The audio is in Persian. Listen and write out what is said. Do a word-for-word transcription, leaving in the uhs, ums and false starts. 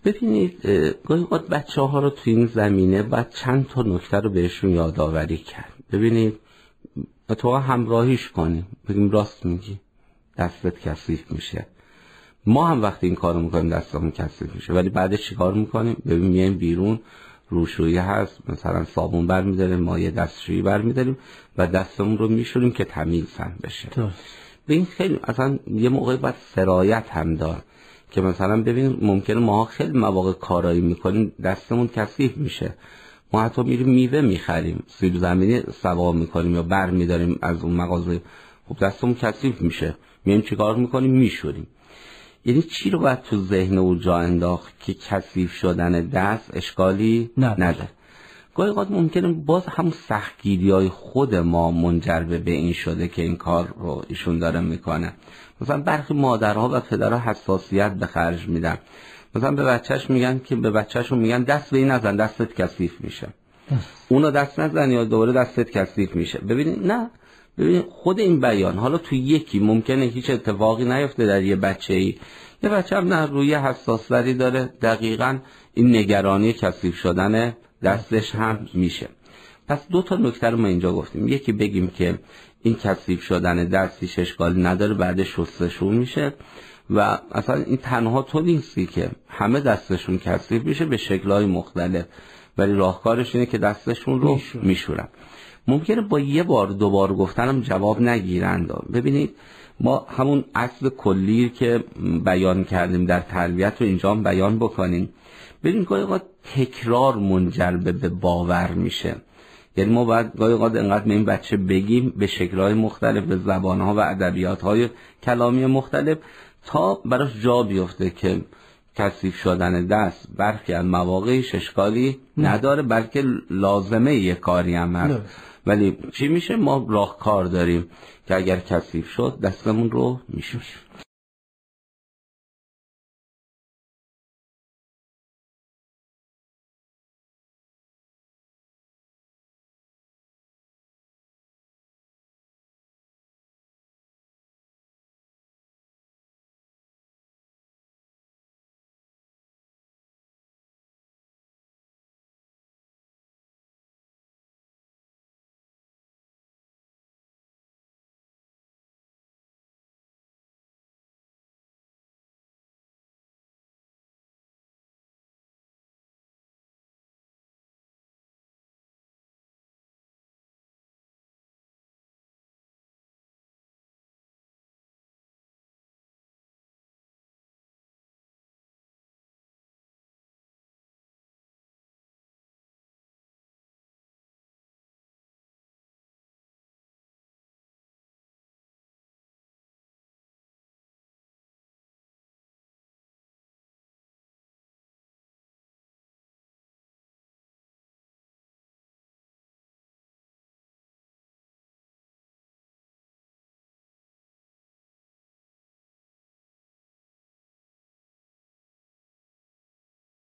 ببینید گاهی اوقات بچه ها رو تو این زمینه باید چند تا نکته رو بهشون یادآوری کرد. ببینید تو همراهیش کنیم، بگیم راست میگی دستت کثیف میشه. ما هم وقتی این کارو میکنیم دستمون کثیف میشه، ولی بعدش چیکار میکنیم؟ ببین میایم بیرون، روشویی هست، مثلا صابون برمی‌داریم، مایع دستشویی برمی‌داریم و دستمون رو میشوریم که تمیز هم بشه. به این خیلی اصلا یه موقعی باید سرایت هم دار که مثلا ببین ممکنه ما خیلی مواقع کارایی میکنیم دستمون کثیف میشه، ما حتی میریم میوه میخریم، سیب زمینی سوا میکنیم یا بر میداریم از اون مغازه، خب دستمون کثیف میشه، میایم چیکار میکنیم؟ میشوریم. یعنی چی رو باید تو ذهن او جا انداخت که کثیف شدن دست اشکالی نداره. گاهی اوقات ممکنه باز هم سختگیری‌های خود ما منجر به این شده که این کار رو ایشون داره میکنه. مثلا برخی مادرها و پدرها حساسیت به خرج میدن، مثلا به بچهش میگن که به بچهشون میگن دست به این نزن دستت کثیف میشه، اونو دست نزن یا دوباره دستت کثیف میشه. ببینید نه، ببین خود این بیان حالا تو یکی ممکنه هیچ اتفاقی نیفته در یه بچه‌ای، یه بچه هم نه روی حساس‌تری داره، دقیقاً این نگرانی کثیف شدن دستش هم میشه. پس دو تا نکته رو ما اینجا گفتیم، یکی بگیم که این کثیف شدن دستش اشکالی نداره، بعدش شستشون میشه و اصلا این تنها تو نیستی که همه دستشون کثیف میشه به شکل‌های مختلف، ولی راهکارش اینه که دستشون رو میشورن. ممکنه با یه بار دوبار گفتنم جواب نگیرند. ببینید ما همون اصل کلی که بیان کردیم در تربیت رو اینجا هم بیان بکنیم. ببینید گاهی اوقات تکرار منجر به باور میشه، یعنی ما باید گاهی اوقات انقدر به این بچه بگیم به شکل‌های مختلف، به زبان‌ها و ادبیات‌های کلامی مختلف تا براش جا بیفته که کثیف شدن دست برخی از مواقعش اشکالی نداره، بلکه لازمه یه کاری هم هست. ولی چی میشه؟ ما راهکار داریم که اگر کثیف شد دستمون رو میشوریم.